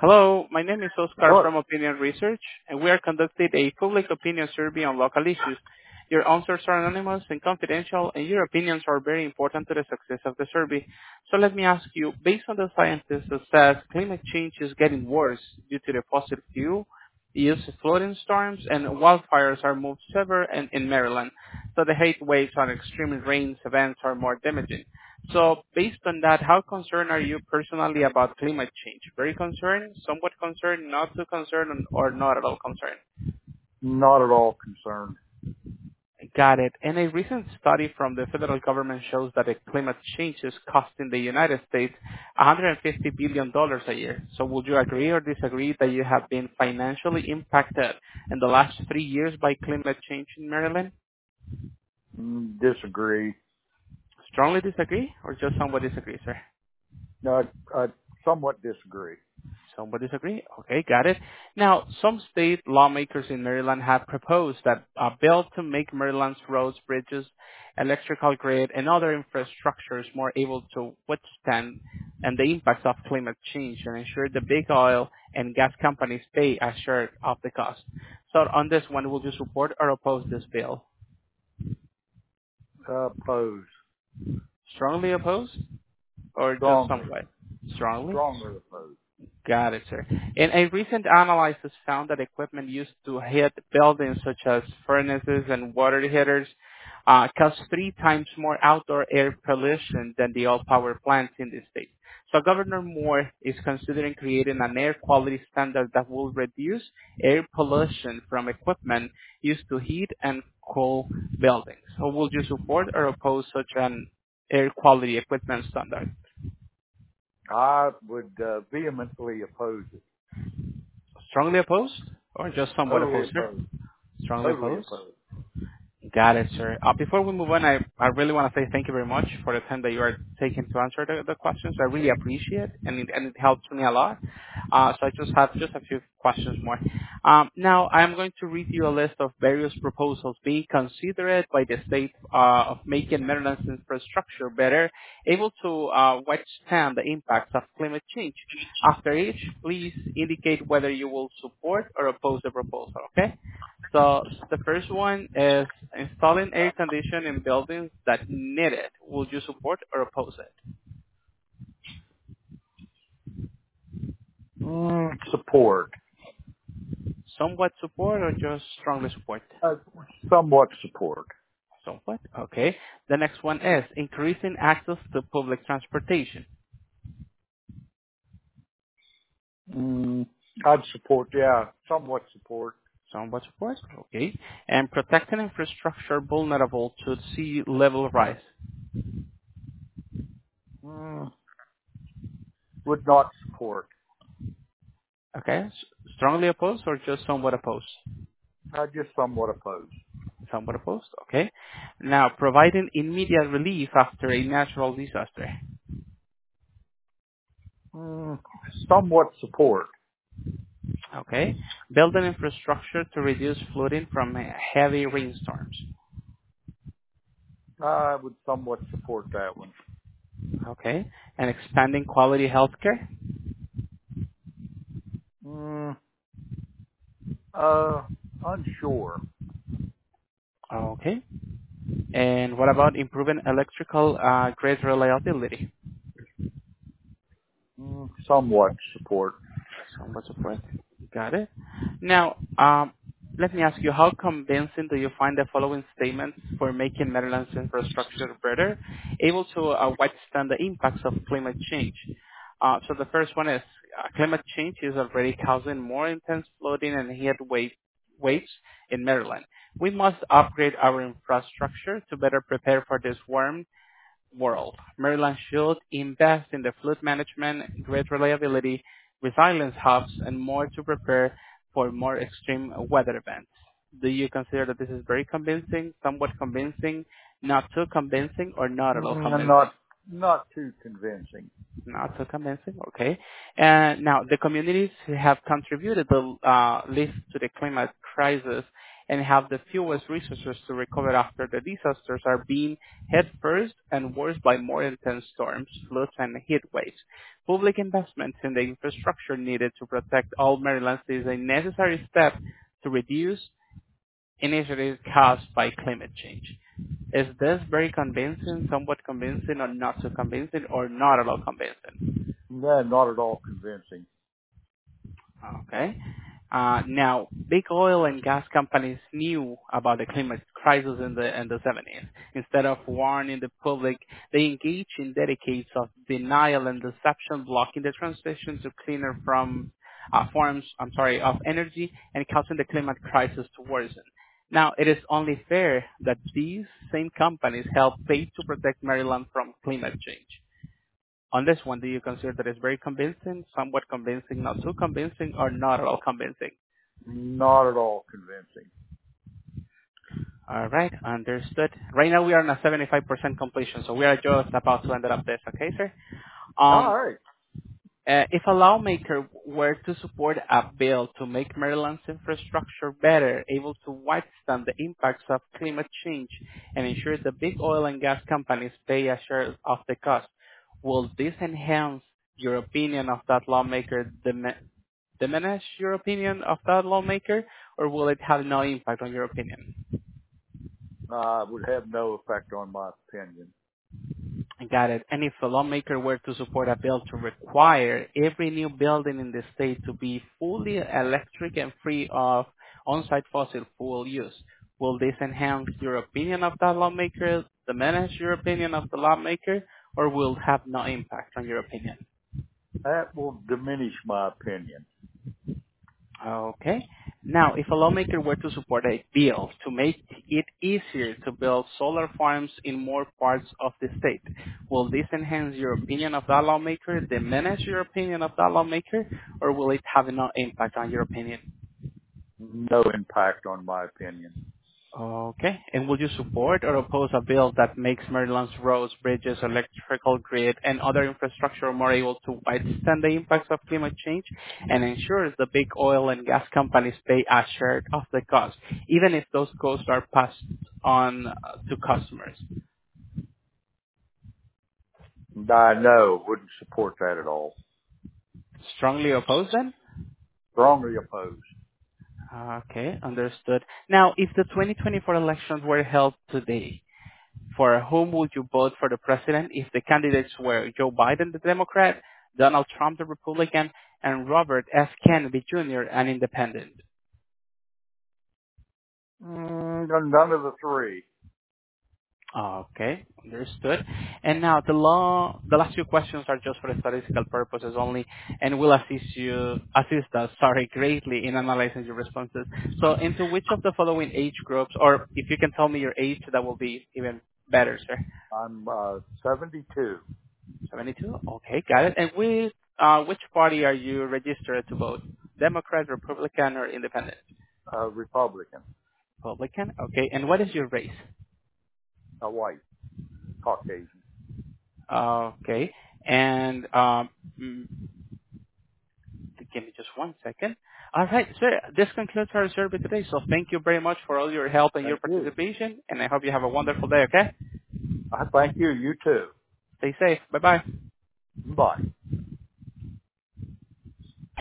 Hello, my name is Oscar Hello. from Opinion Research, and we are conducting a public opinion survey on local issues. Your answers are anonymous and confidential, and your opinions are very important to the success of the survey. So let me ask you, based on the scientists that says climate change is getting worse due to the fossil fuel, use of flooding storms, and wildfires are more severe in Maryland, so the heat waves and extreme rains events are more damaging. So based on that, how concerned are you personally about climate change? Very concerned, somewhat concerned, not too concerned, or not at all concerned? Not at all concerned. Got it. And a recent study from the federal government shows that the climate change is costing the United States $150 billion a year. So would you agree or disagree that you have been financially impacted in the last 3 years by climate change in Maryland? Disagree. Strongly disagree or just somewhat disagree, sir? No, I somewhat disagree. Somebody disagree? Okay, got it. Now, some state lawmakers in Maryland have proposed that a bill to make Maryland's roads, bridges, electrical grid, and other infrastructures more able to withstand and the impacts of climate change and ensure the big oil and gas companies pay a share of the cost. So on this one, will you support or oppose this bill? Oppose. Strongly opposed or just Strongly. somewhat? Strongly? Strongly oppose. Got it, sir. And a recent analysis found that equipment used to heat buildings such as furnaces and water heaters cause 3 times more outdoor air pollution than the oil power plants in the state. So Governor Moore is considering creating an air quality standard that will reduce air pollution from equipment used to heat and cool buildings. So would you support or oppose such an air quality equipment standard? I would vehemently oppose it. Strongly opposed or just somewhat Totally opposed, sir? opposed. Strongly Totally opposed? opposed. Got it, sir. Before we move on, I really want to say thank you very much for the time that you are taking to answer the questions. I really appreciate it, and it helps me a lot. So I just have just a few questions more. Now, I'm going to read you a list of various proposals being considered by the state of making Maryland's infrastructure better, able to withstand the impacts of climate change. After each, please indicate whether you will support or oppose the proposal, okay? So the first one is installing air conditioning in buildings that need it. Would you support or oppose it? Support. Somewhat support or just strongly support? Uh, Somewhat support. Somewhat. Okay. The next one is increasing access to public transportation. Mm, I'd support. Yeah, somewhat support. Somewhat support. Okay. And protecting infrastructure vulnerable to sea level rise. Mm, would not support. Okay. Strongly opposed or just somewhat opposed? I'd just somewhat oppose. Somewhat opposed. Okay. Now, providing immediate relief after a natural disaster. Mm, Somewhat support. Okay. Building infrastructure to reduce flooding from heavy rainstorms. I would somewhat support that one. Okay. And expanding quality healthcare. Mm, Unsure. Okay. And what about improving electrical grid reliability? Somewhat support. Somewhat support. Got it. Now, let me ask you, how convincing do you find the following statements for making Maryland's infrastructure better, able to withstand the impacts of climate change? So the first one is climate change is already causing more intense flooding and waves in Maryland. We must upgrade our infrastructure to better prepare for this warm world. Maryland should invest in the flood management, grid reliability, resilience hubs, and more to prepare for more extreme weather events. Do you consider that this is very convincing, somewhat convincing, not too convincing, or not at all convincing? Not too convincing. Not so convincing. Okay. And now the communities who have contributed the least to the climate crisis and have the fewest resources to recover after the disasters are being hit first and worse by more intense storms, floods, and heat waves. Public investments in the infrastructure needed to protect all Marylanders is a necessary step to reduce initiatives caused by climate change. Is this very convincing, somewhat convincing, or not so convincing, or not at all convincing? Yeah, not at all convincing. Okay. Now, big oil and gas companies knew about the climate crisis in the 70s. Instead of warning the public, they engaged in decades of denial and deception, blocking the transition to cleaner forms of energy and causing the climate crisis to worsen. Now, it is only fair that these same companies help pay to protect Maryland from climate change. On this one, do you consider that it's very convincing, somewhat convincing, not so convincing, or not at all convincing? Not at all convincing. All right, understood. Right now we are on a 75% completion, so we are just about to end up this, okay, sir? All Um, right. if a lawmaker were to support a bill to make Maryland's infrastructure better, able to withstand the impacts of climate change, and ensure the big oil and gas companies pay a share of the cost, will this enhance your opinion of that lawmaker, diminish your opinion of that lawmaker, or will it have no impact on your opinion? Would have no effect on my opinion. Got it. And if a lawmaker were to support a bill to require every new building in the state to be fully electric and free of on-site fossil fuel use, will this enhance your opinion of that lawmaker, diminish your opinion of the lawmaker, or will it have no impact on your opinion? That will diminish my opinion. Okay. Now, if a lawmaker were to support a bill to make it easier to build solar farms in more parts of the state, will this enhance your opinion of that lawmaker, diminish your opinion of that lawmaker, or will it have no impact on your opinion? No impact on my opinion. Okay. And will you support or oppose a bill that makes Maryland's roads, bridges, electrical grid, and other infrastructure more able to withstand the impacts of climate change and ensures the big oil and gas companies pay a share of the cost, even if those costs are passed on to customers? I know. Wouldn't support that at all. Strongly oppose then? Strongly opposed. Okay, understood. Now, if the 2024 elections were held today, for whom would you vote for the president if the candidates were Joe Biden, the Democrat, Donald Trump, the Republican, and Robert F. Kennedy Jr., an independent? None of the three. Okay, understood. And now the last few questions are just for statistical purposes only, and will assist us, greatly in analyzing your responses. So, into which of the following age groups, or if you can tell me your age, that will be even better, sir. I'm 72. 72. Okay, got it. And which party are you registered to vote? Democrat, Republican, or Independent? Republican. Republican. Okay. And what is your race? White. Caucasian. Okay. And mm, give me just one second. All right, sir. This concludes our survey today. So thank you very much for all your help and your Thank you. participation. And I hope you have a wonderful day. Okay. I thank you. You too. Stay safe. Bye bye. Bye.